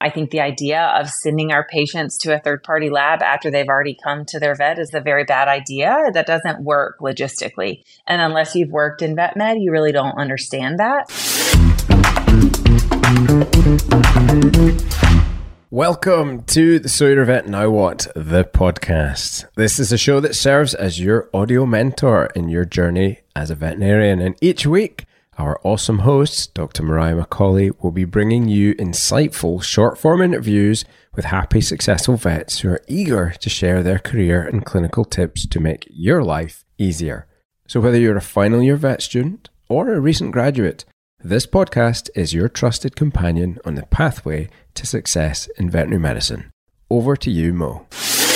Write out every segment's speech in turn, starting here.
I think the idea of sending our patients to a third-party lab after they've already come to their vet is a very bad idea. That doesn't work logistically. And unless you've worked in vet med, you really don't understand that. Welcome to the So You're a Vet Now What, the podcast. This is a show that serves as your audio mentor in your journey as a veterinarian. And each week, our awesome host, Dr. Mariah McCauley, will be bringing you insightful short-form interviews with happy, successful vets who are eager to share their career and clinical tips to make your life easier. So whether you're a final year vet student or a recent graduate, this podcast is your trusted companion on the pathway to success in veterinary medicine. Over to you, Mo.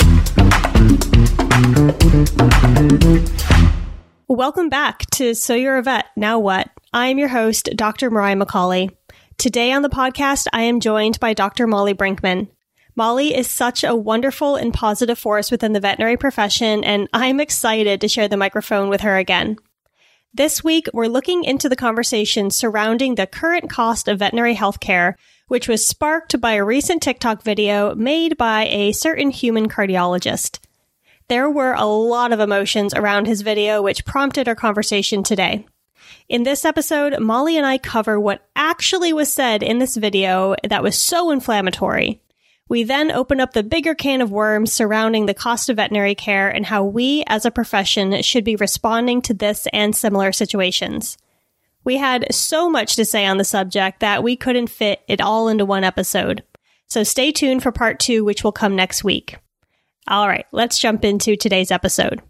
Welcome back to So You're a Vet, Now What? I am your host, Dr. Mariah McCauley. Today on the podcast, I am joined by Dr. Molly Brinkman. Molly is such a wonderful and positive force within the veterinary profession, and I'm excited to share the microphone with her again. This week, we're looking into the conversation surrounding the current cost of veterinary healthcare, which was sparked by a recent TikTok video made by a certain human cardiologist. There were a lot of emotions around his video, which prompted our conversation today. In this episode, Molly and I cover what actually was said in this video that was so inflammatory. We then open up the bigger can of worms surrounding the cost of veterinary care and how we as a profession should be responding to this and similar situations. We had so much to say on the subject that we couldn't fit it all into one episode. So stay tuned for part 2, which will come next week. All right, let's jump into today's episode.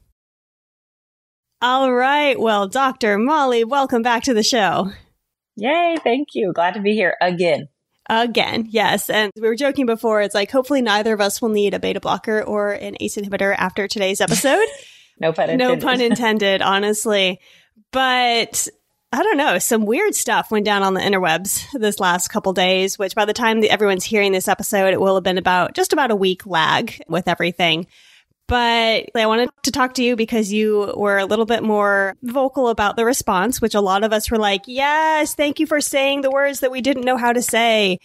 All right, well, Dr. Molly, welcome back to the show. Yay, thank you. Glad to be here again. Again, yes. And we were joking before, it's like, hopefully neither of us will need a beta blocker or an ACE inhibitor after today's episode. No pun intended. No pun intended, honestly. But I don't know, some weird stuff went down on the interwebs this last couple days, which by the time everyone's hearing this episode, it will have been just about a week lag with everything. But I wanted to talk to you because you were a little bit more vocal about the response, which a lot of us were like, yes, thank you for saying the words that we didn't know how to say.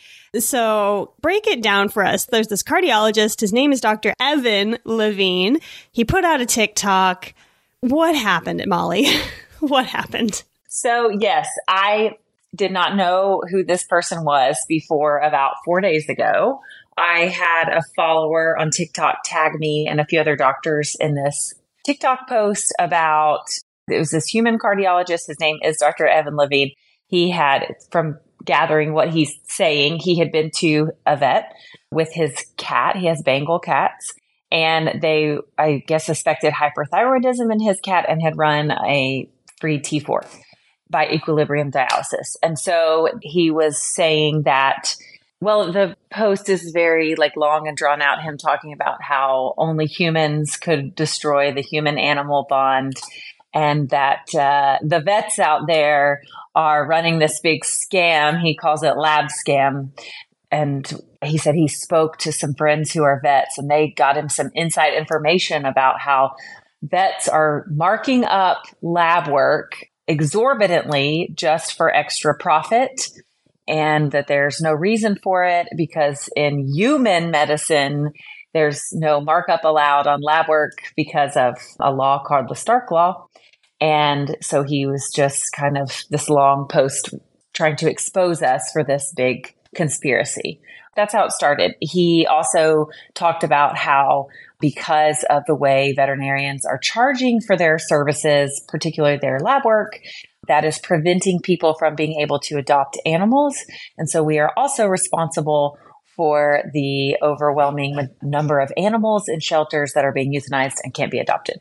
So break it down for us. There's this cardiologist. His name is Dr. Evan Levine. He put out a TikTok. What happened, Molly? What happened? So, yes, I did not know who this person was before about 4 days ago. I had a follower on TikTok tag me and a few other doctors in this TikTok post about, it was this human cardiologist. His name is Dr. Evan Levine. He had, from gathering what he's saying, he had been to a vet with his cat. He has Bengal cats. And they, I guess, suspected hyperthyroidism in his cat and had run a free T4 by Equilibrium Dialysis. And so he was saying that, well, the post is very long and drawn out, him talking about how only humans could destroy the human-animal bond and that the vets out there are running this big scam. He calls it lab scam. And he said he spoke to some friends who are vets and they got him some inside information about how vets are marking up lab work exorbitantly just for extra profit. And that there's no reason for it because in human medicine, there's no markup allowed on lab work because of a law called the Stark Law. And so he was just kind of this long post trying to expose us for this big conspiracy. That's how it started. He also talked about how because of the way veterinarians are charging for their services, particularly their lab work, that is preventing people from being able to adopt animals. And so we are also responsible for the overwhelming number of animals in shelters that are being euthanized and can't be adopted.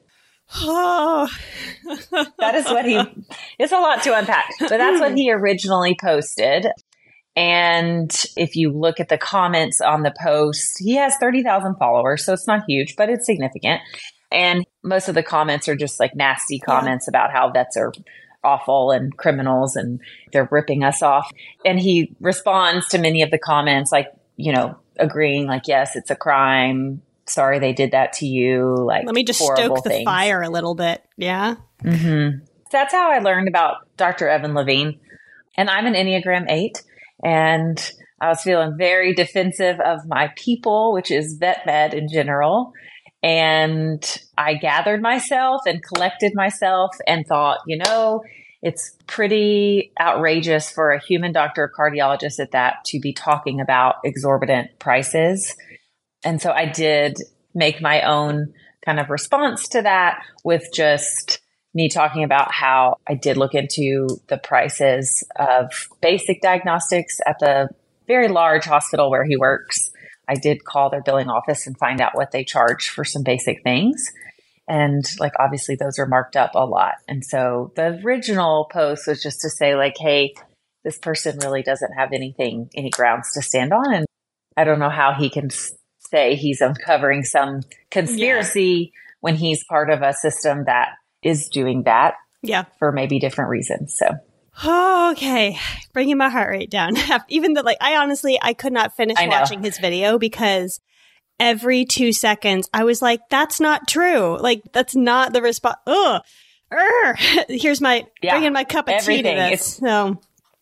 Oh, that is what it's a lot to unpack, but that's what he originally posted. And if you look at the comments on the post, he has 30,000 followers, so it's not huge, but it's significant. And most of the comments are just nasty comments about how vets are awful and criminals and they're ripping us off. And he responds to many of the comments agreeing yes, it's a crime. Sorry they did that to you. Let me just stoke the fire a little bit. Yeah. Mm-hmm. That's how I learned about Dr. Evan Levine. And I'm an Enneagram 8. And I was feeling very defensive of my people, which is vet med in general. And I gathered myself and collected myself and thought, it's pretty outrageous for a human doctor, cardiologist at that, to be talking about exorbitant prices. And so I did make my own kind of response to that with just me talking about how I did look into the prices of basic diagnostics at the very large hospital where he works. I did call their billing office and find out what they charge for some basic things. And obviously those are marked up a lot. And so the original post was just to say hey, this person really doesn't have any grounds to stand on. And I don't know how he can say he's uncovering some conspiracy when he's part of a system that is doing that for maybe different reasons. So. Okay, bringing my heart rate down. Even though, I could not finish watching his video because every 2 seconds I was like, that's not true. That's not the response. Here's my bringing my cup of tea to this. So,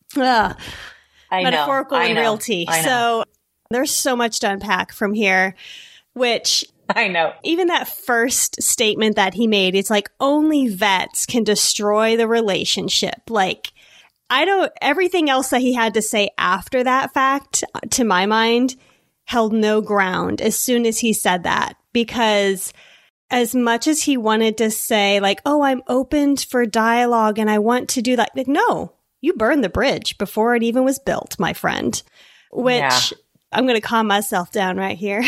metaphorical and real tea. So there's so much to unpack from here, which I know. Even that first statement that he made, it's only vets can destroy the relationship. Everything else that he had to say after that fact, to my mind, held no ground as soon as he said that. Because as much as he wanted to say I'm open for dialogue and I want to do that, no, you burned the bridge before it even was built, my friend. Which I'm going to calm myself down right here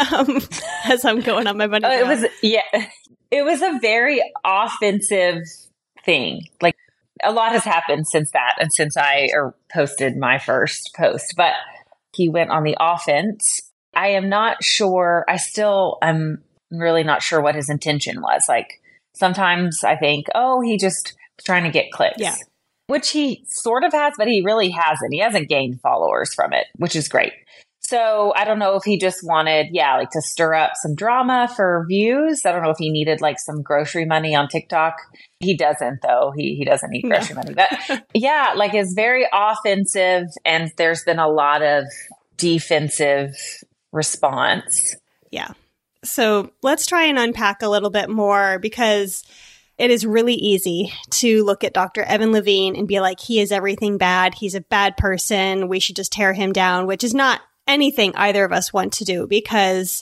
as I'm going on my bunny trail. It was a very offensive thing. A lot has happened since that and since I posted my first post, but he went on the offense. I am not sure. I'm really not sure what his intention was. Sometimes I think, he just was trying to get clicks, which he sort of has, but he really hasn't. He hasn't gained followers from it, which is great. So I don't know if he just wanted, to stir up some drama for views. I don't know if he needed some grocery money on TikTok. He doesn't though. He doesn't need grocery money, but it's very offensive and there's been a lot of defensive response. Yeah. So let's try and unpack a little bit more because it is really easy to look at Dr. Evan Levine and be like, he is everything bad. He's a bad person. We should just tear him down, which is not anything either of us want to do because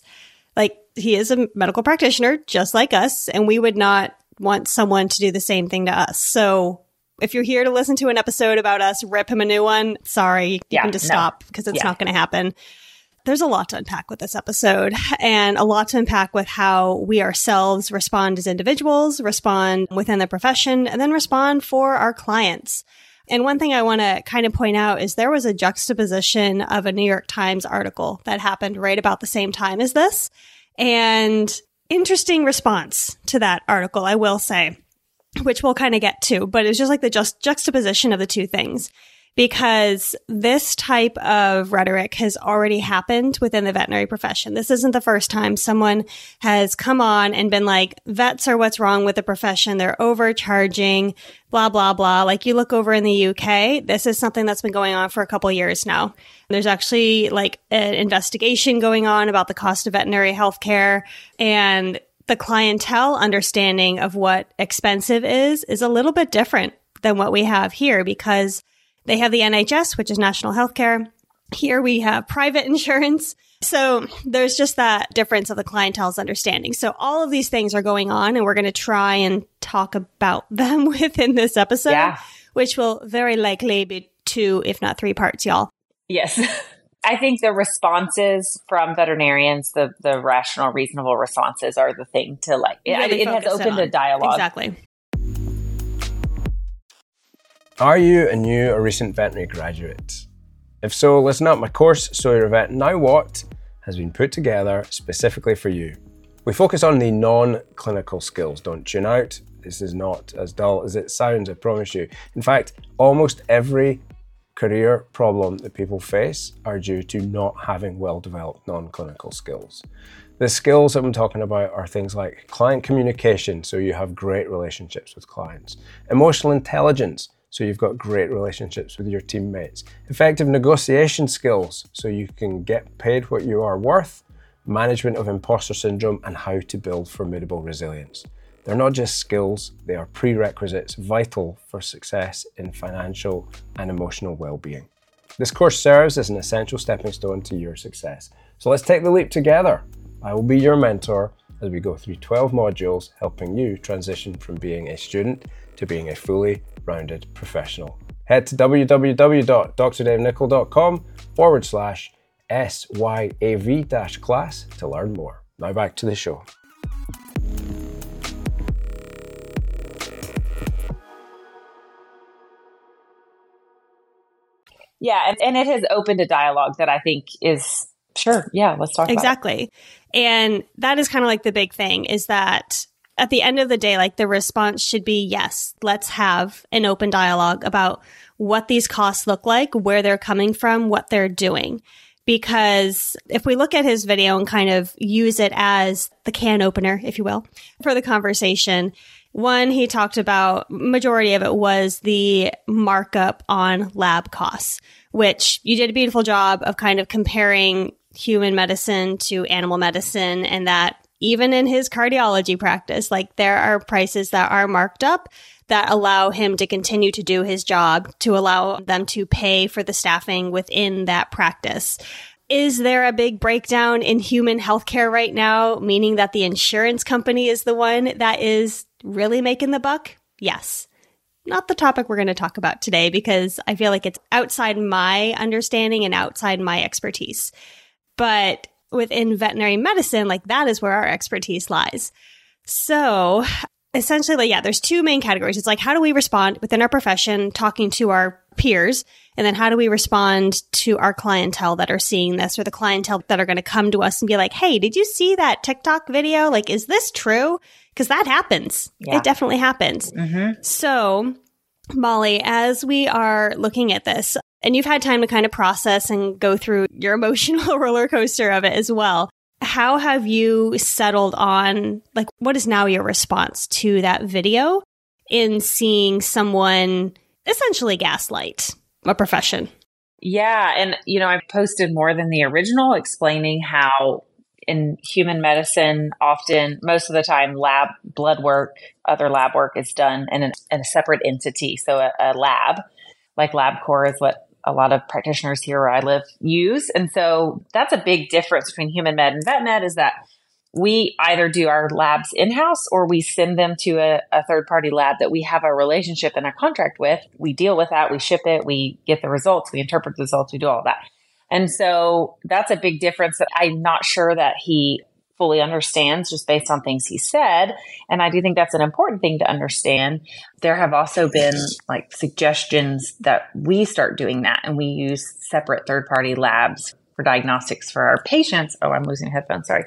he is a medical practitioner just like us, and we would not want someone to do the same thing to us. So if you're here to listen to an episode about us, rip him a new one. Sorry, you can just stop because it's not going to happen. There's a lot to unpack with this episode and a lot to unpack with how we ourselves respond as individuals, respond within the profession, and then respond for our clients. And one thing I want to kind of point out is there was a juxtaposition of a New York Times article that happened right about the same time as this. And interesting response to that article, I will say, which we'll kind of get to, but it's just the juxtaposition of the two things. Because this type of rhetoric has already happened within the veterinary profession. This isn't the first time someone has come on and been like, vets are what's wrong with the profession. They're overcharging, blah, blah, blah. You look over in the UK, this is something that's been going on for a couple of years now. There's actually an investigation going on about the cost of veterinary healthcare, and the clientele understanding of what expensive is a little bit different than what we have here because they have the NHS, which is national healthcare. Here we have private insurance. So there's just that difference of the clientele's understanding. So all of these things are going on, and we're going to try and talk about them within this episode, which will very likely be 2, if not 3 parts, y'all. Yes. I think the responses from veterinarians, the rational, reasonable responses are the thing to really it has opened a dialogue. Exactly. Are you a new or recent veterinary graduate? If so, listen up. My course, So You're a Vet, Now What, has been put together specifically for you. We focus on the non-clinical skills. Don't tune out. This is not as dull as it sounds, I promise you. In fact, almost every career problem that people face are due to not having well-developed non-clinical skills. The skills that I'm talking about are things like client communication, so you have great relationships with clients, emotional intelligence, so you've got great relationships with your teammates. Effective negotiation skills, so you can get paid what you are worth. Management of imposter syndrome, and how to build formidable resilience. They're not just skills, they are prerequisites vital for success in financial and emotional well-being. This course serves as an essential stepping stone to your success. So let's take the leap together. I will be your mentor as we go through 12 modules, helping you transition from being a student to being a fully rounded professional. Head to www.drdavenicol.com/SYAV-class to learn more. Now back to the show. Yeah, and it has opened a dialogue that I think is, sure, yeah, let's talk about it. Exactly. And that is kind of like the big thing, is that at the end of the day, like the response should be, yes, let's have an open dialogue about what these costs look like, where they're coming from, what they're doing. Because if we look at his video and kind of use it as the can opener, if you will, for the conversation, one, he talked about, majority of it was the markup on lab costs, which you did a beautiful job of kind of comparing human medicine to animal medicine, and that even in his cardiology practice, like there are prices that are marked up that allow him to continue to do his job, to allow them to pay for the staffing within that practice. Is there a big breakdown in human healthcare right now, meaning that the insurance company is the one that is really making the buck? Yes. Not the topic we're going to talk about today, because I feel like it's outside my understanding and outside my expertise. But within veterinary medicine, like that is where our expertise lies. So essentially, like, yeah, there's two main categories. It's like, how do we respond within our profession, talking to our peers? And then how do we respond to our clientele that are seeing this, or the clientele that are going to come to us and be like, hey, did you see that TikTok video? Like, is this true? Because that happens. Yeah. It definitely happens. Mm-hmm. So, Molly, as we are looking at this, and you've had time to kind of process and go through your emotional roller coaster of it as well, how have you settled on, like, what is now your response to that video in seeing someone essentially gaslight a profession? Yeah. And, I've posted more than the original explaining how in human medicine, often, most of the time, blood work, other lab work is done in a separate entity. So a lab, like LabCorp, is what a lot of practitioners here where I live use. And so that's a big difference between human med and vet med, is that we either do our labs in-house or we send them to a third-party lab that we have a relationship and a contract with. We deal with that. We ship it. We get the results. We interpret the results. We do all that. And so that's a big difference that I'm not sure that he fully understands just based on things he said. And I do think that's an important thing to understand. There have also been like suggestions that we start doing that, and we use separate third-party labs for diagnostics for our patients. Oh, I'm losing headphones. Sorry.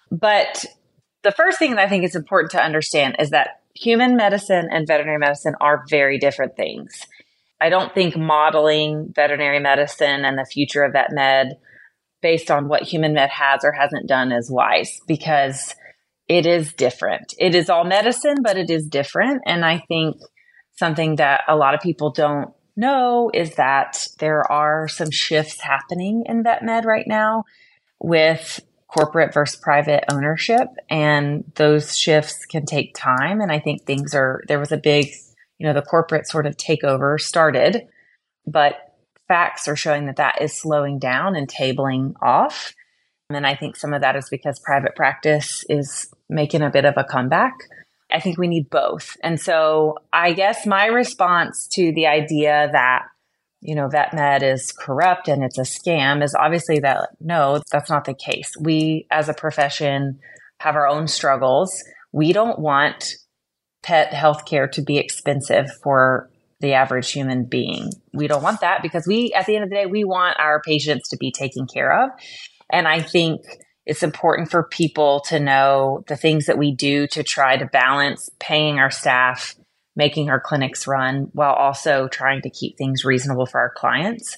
But the first thing that I think is important to understand is that human medicine and veterinary medicine are very different things. I don't think modeling veterinary medicine and the future of vet med based on what human med has or hasn't done is wise, because it is different. It is all medicine, but it is different. And I think something that a lot of people don't know is that there are some shifts happening in vet med right now with corporate versus private ownership. And those shifts can take time. And I think there was a big, the corporate sort of takeover started, but facts are showing that is slowing down and tabling off. And I think some of that is because private practice is making a bit of a comeback. I think we need both. And so I guess my response to the idea that, vet med is corrupt and it's a scam is obviously that, no, that's not the case. We as a profession have our own struggles. We don't want pet healthcare to be expensive for the average human being. We don't want that, because at the end of the day, we want our patients to be taken care of. And I think it's important for people to know the things that we do to try to balance paying our staff, making our clinics run, while also trying to keep things reasonable for our clients.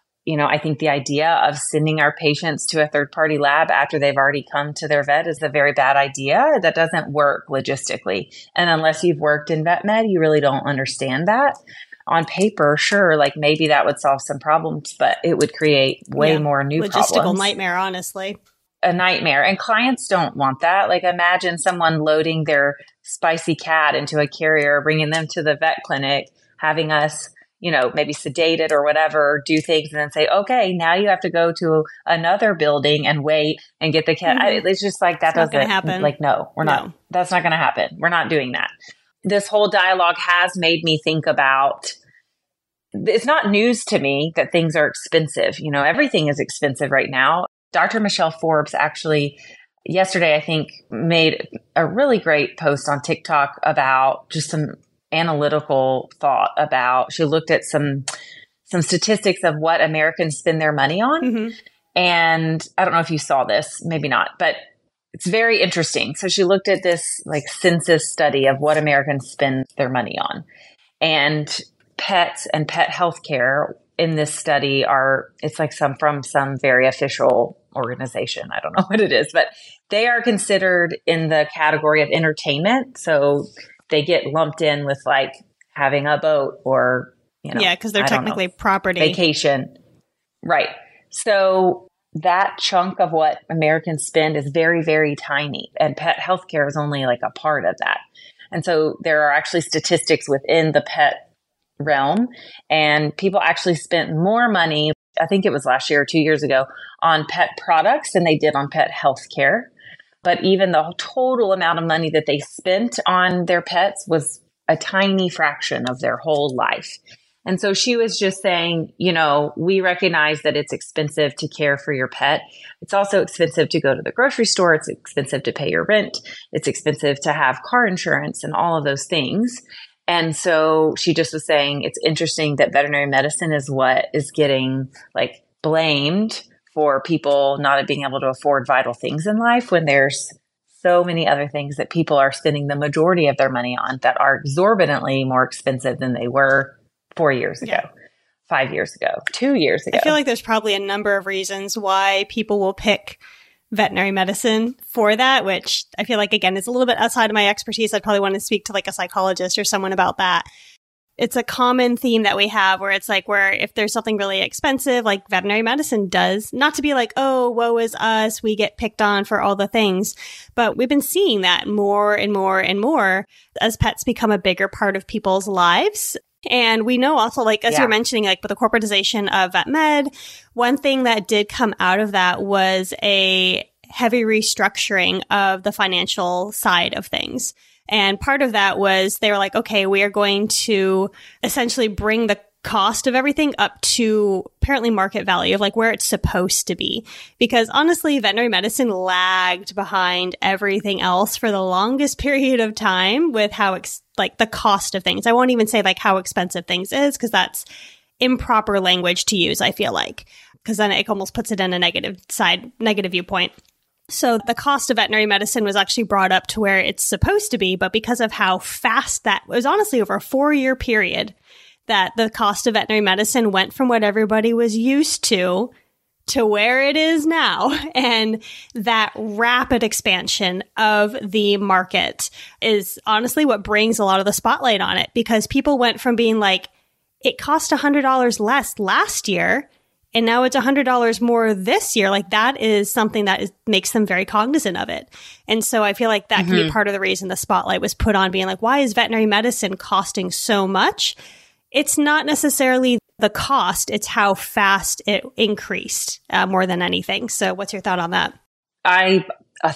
I think the idea of sending our patients to a third-party lab after they've already come to their vet is a very bad idea. That doesn't work logistically. And unless you've worked in vet med, you really don't understand that. on paper, sure, like maybe that would solve some problems, but it would create way more new logistical problems. Nightmare, honestly. A nightmare. And clients don't want that. Like imagine someone loading their spicy cat into a carrier, bringing them to the vet clinic, having us, maybe sedate it or whatever, do things and then say, okay, now you have to go to another building and wait and get the cat. It's just like, that doesn't happen. Like, no, we're not, that's not going to happen. We're not doing that. This whole dialogue has made me think about, it's not news to me that things are expensive. Everything is expensive right now. Dr. Michelle Forbes actually yesterday, I think, made a really great post on TikTok about just some analytical thought about, she looked at some statistics of what Americans spend their money on. And I don't know if you saw this, maybe not, but it's very interesting. So she looked at this like census study of what Americans spend their money on, and pets and pet healthcare in this study it's like from some very official organization. I don't know what it is, but they are considered in the category of entertainment. So they get lumped in with like having a boat or, because they're technically property. Vacation. Right. So that chunk of what Americans spend is very, very tiny. And pet healthcare is only like a part of that. And so there are actually statistics within the pet realm, and people actually spent more money, I think it was last year or 2 years ago, on pet products than they did on pet healthcare. But even the total amount of money that they spent on their pets was a tiny fraction of their whole life. And so she was just saying, we recognize that it's expensive to care for your pet. It's also expensive to go to the grocery store. It's expensive to pay your rent. It's expensive to have car insurance and all of those things. And so she just was saying, it's interesting that veterinary medicine is what is getting like blamed for people not being able to afford vital things in life, when there's so many other things that people are spending the majority of their money on that are exorbitantly more expensive than they were 4 years ago, 5 years ago, 2 years ago. I feel like there's probably a number of reasons why people will pick veterinary medicine for that, which I feel like, again, is a little bit outside of my expertise. I'd probably want to speak to like a psychologist or someone about that. It's a common theme that we have where it's like, where if there's something really expensive, like veterinary medicine does, not to be like, oh, woe is us, we get picked on for all the things. But we've been seeing that more and more and more as pets become a bigger part of people's lives. And we know also, like, as you're mentioning, like with the corporatization of vet med, one thing that did come out of that was a heavy restructuring of the financial side of things. And part of that was they were like, okay, we are going to essentially bring the cost of everything up to apparently market value of like where it's supposed to be. Because honestly, veterinary medicine lagged behind everything else for the longest period of time with how like the cost of things. I won't even say like how expensive things is, because that's improper language to use, I feel like, because then it almost puts it in a negative viewpoint. So the cost of veterinary medicine was actually brought up to where it's supposed to be, but because of how fast that was, honestly over a 4-year period, that the cost of veterinary medicine went from what everybody was used to where it is now. And that rapid expansion of the market is honestly what brings a lot of the spotlight on it, because people went from being like, it cost $100 less last year, and now it's $100 more this year. Like that is something that makes them very cognizant of it. And so I feel like that can be part of the reason the spotlight was put on being like, why is veterinary medicine costing so much? It's not necessarily the cost, it's how fast it increased more than anything. So what's your thought on that? I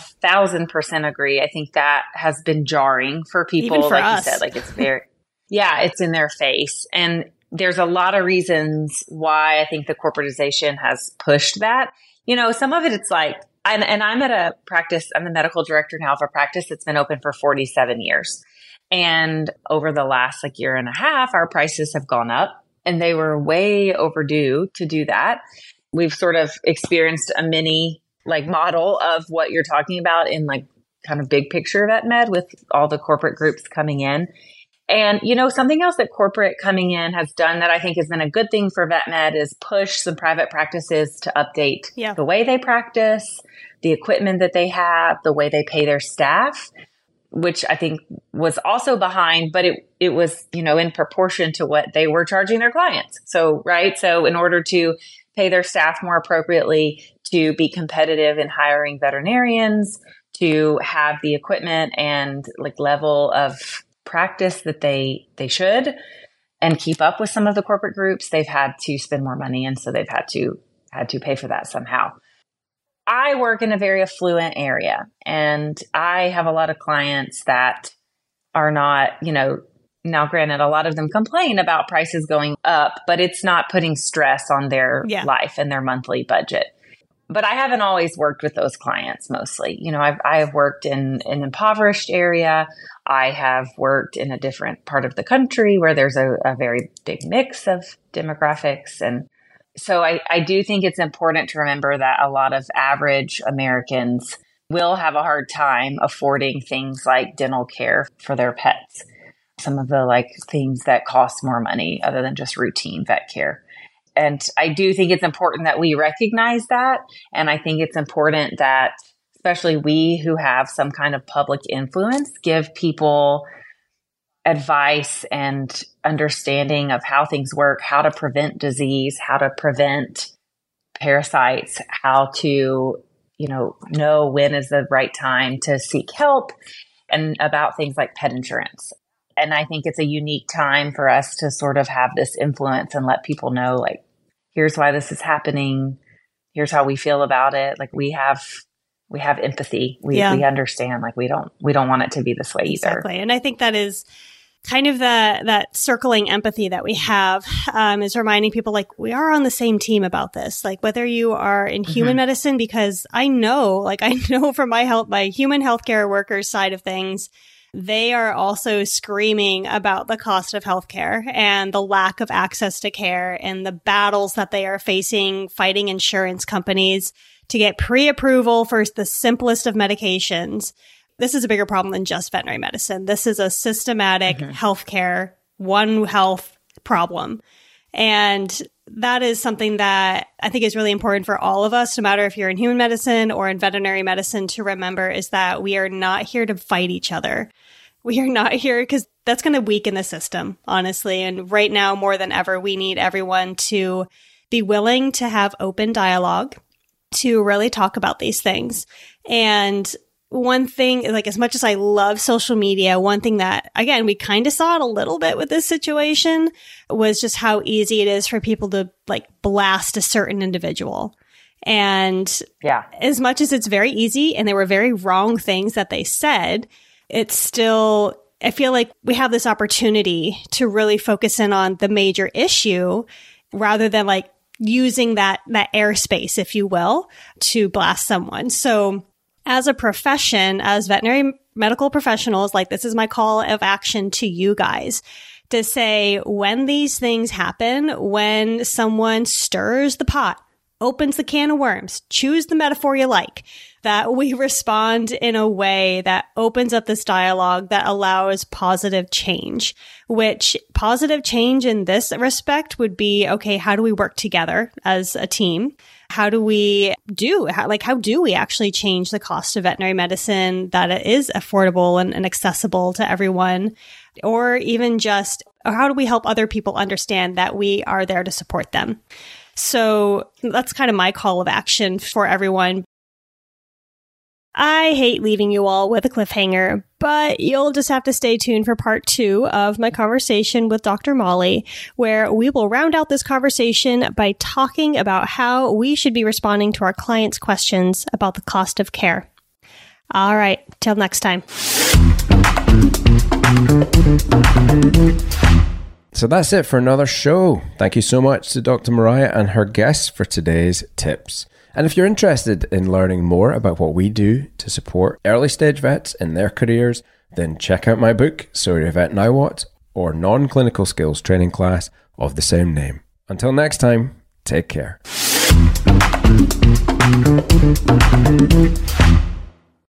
1,000% agree. I think that has been jarring for people. Even for like us. You said, like it's very, it's in their face. And there's a lot of reasons why I think the corporatization has pushed that. Some of it, it's like, and I'm at a practice, I'm the medical director now of a practice that's been open for 47 years. And over the last year and a half, our prices have gone up, and they were way overdue to do that. We've sort of experienced a mini model of what you're talking about in kind of big picture vet med with all the corporate groups coming in. And, something else that corporate coming in has done that I think has been a good thing for vet med is push some private practices to update the way they practice, the equipment that they have, the way they pay their staff. which I think was also behind, but it was, in proportion to what they were charging their clients. So, right. So in order to pay their staff more appropriately, to be competitive in hiring veterinarians, to have the equipment and level of practice that they should, and keep up with some of the corporate groups, they've had to spend more money. And so they've had to pay for that somehow. I work in a very affluent area, and I have a lot of clients that are not, now granted, a lot of them complain about prices going up, but it's not putting stress on their life and their monthly budget. But I haven't always worked with those clients mostly. I have worked in an impoverished area. I have worked in a different part of the country where there's a very big mix of demographics. And so I do think it's important to remember that a lot of average Americans will have a hard time affording things like dental care for their pets. Some of the things that cost more money other than just routine vet care. And I do think it's important that we recognize that. And I think it's important that especially we who have some kind of public influence give people advice and understanding of how things work, how to prevent disease, how to prevent parasites, how to, know when is the right time to seek help, and about things like pet insurance. And I think it's a unique time for us to sort of have this influence and let people know, here's why this is happening. Here's how we feel about it. We have empathy. We understand. We don't want it to be this way either. Exactly. And I think that is kind of that circling empathy that we have, is reminding people we are on the same team about this. Whether you are in human medicine, because I know from my human healthcare workers side of things, they are also screaming about the cost of healthcare and the lack of access to care and the battles that they are facing fighting insurance companies to get pre-approval for the simplest of medications. This is a bigger problem than just veterinary medicine. This is a systematic healthcare, One Health problem. And that is something that I think is really important for all of us, no matter if you're in human medicine or in veterinary medicine, to remember is that we are not here to fight each other. We are not here because that's going to weaken the system, honestly. And right now, more than ever, we need everyone to be willing to have open dialogue, to really talk about these things. And one thing, as much as I love social media, one thing that, again, we kind of saw it a little bit with this situation was just how easy it is for people to blast a certain individual. And as much as it's very easy and there were very wrong things that they said, it's still, I feel like we have this opportunity to really focus in on the major issue rather than using that airspace, if you will, to blast someone. So as a profession, as veterinary medical professionals, this is my call of action to you guys to say, when these things happen, when someone stirs the pot, opens the can of worms, choose the metaphor you like, that we respond in a way that opens up this dialogue that allows positive change, which positive change in this respect would be, okay, how do we work together as a team? How do we actually change the cost of veterinary medicine that it is affordable and accessible to everyone? Or even just, how do we help other people understand that we are there to support them? So that's kind of my call of action for everyone. I hate leaving you all with a cliffhanger, but you'll just have to stay tuned for part 2 of my conversation with Dr. Molly, where we will round out this conversation by talking about how we should be responding to our clients' questions about the cost of care. All right, till next time. So that's it for another show. Thank you so much to Dr. Mariah and her guests for today's tips. And if you're interested in learning more about what we do to support early stage vets in their careers, then check out my book, So You're a Vet Now What, or non-clinical skills training class of the same name. Until next time, take care.